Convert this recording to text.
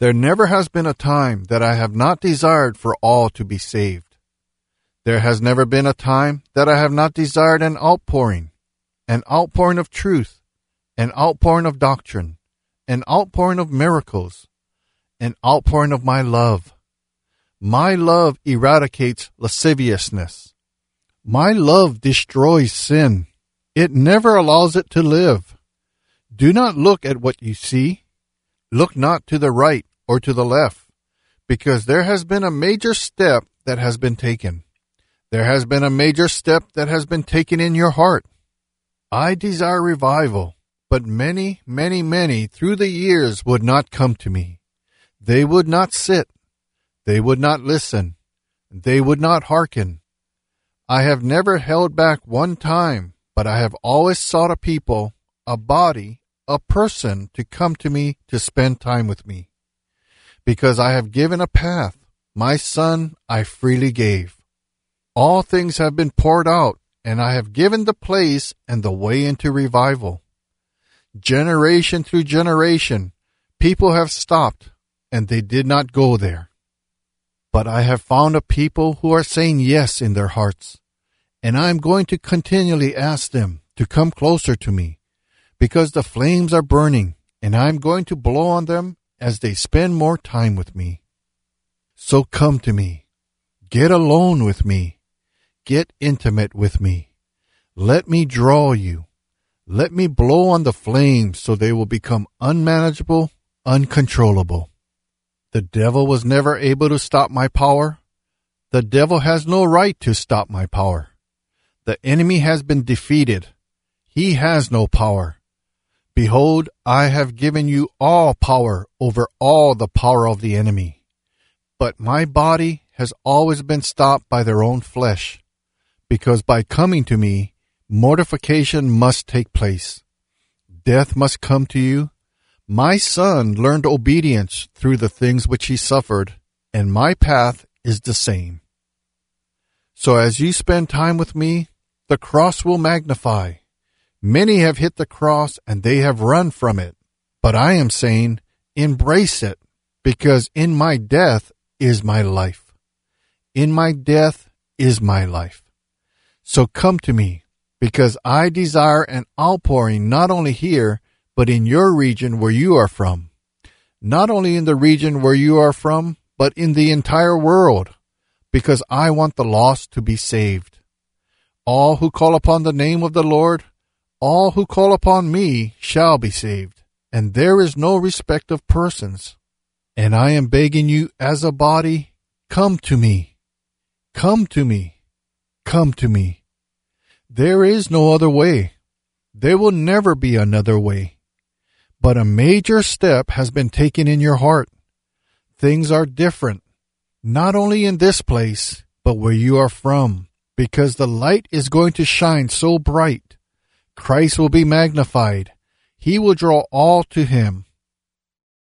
There never has been a time that I have not desired for all to be saved. There has never been a time that I have not desired an outpouring of truth, an outpouring of doctrine, an outpouring of miracles, an outpouring of my love. My love eradicates lasciviousness. My love destroys sin. It never allows it to live. Do not look at what you see. Look not to the right or to the left, because there has been a major step that has been taken. There has been a major step that has been taken in your heart. I desire revival, but many through the years would not come to me. They would not sit. They would not listen. They would not hearken. I have never held back one time, but I have always sought a people, a body, a person to come to me to spend time with me. Because I have given a path, my son I freely gave. All things have been poured out, and I have given the place and the way into revival. Generation through generation, people have stopped, and they did not go there. But I have found a people who are saying yes in their hearts, and I am going to continually ask them to come closer to me, because the flames are burning, and I am going to blow on them as they spend more time with me. So come to me. Get alone with me. Get intimate with me. Let me draw you. Let me blow on the flames so they will become unmanageable, uncontrollable. The devil was never able to stop my power. The devil has no right to stop my power. The enemy has been defeated. He has no power. Behold, I have given you all power over all the power of the enemy. But my body has always been stopped by their own flesh, because by coming to me, mortification must take place. Death must come to you. My son learned obedience through the things which he suffered, and my path is the same. So as you spend time with me, the cross will magnify. Many have hit the cross and they have run from it. But I am saying, embrace it, because in my death is my life. In my death is my life. So come to me, because I desire an outpouring not only here, but in your region where you are from. Not only in the region where you are from, but in the entire world, because I want the lost to be saved. All who call upon the name of the Lord, all who call upon me shall be saved, and there is no respect of persons. And I am begging you as a body, come to me. Come to me. Come to me. There is no other way. There will never be another way. But a major step has been taken in your heart. Things are different, not only in this place, but where you are from, because the light is going to shine so bright. Christ will be magnified. He will draw all to him.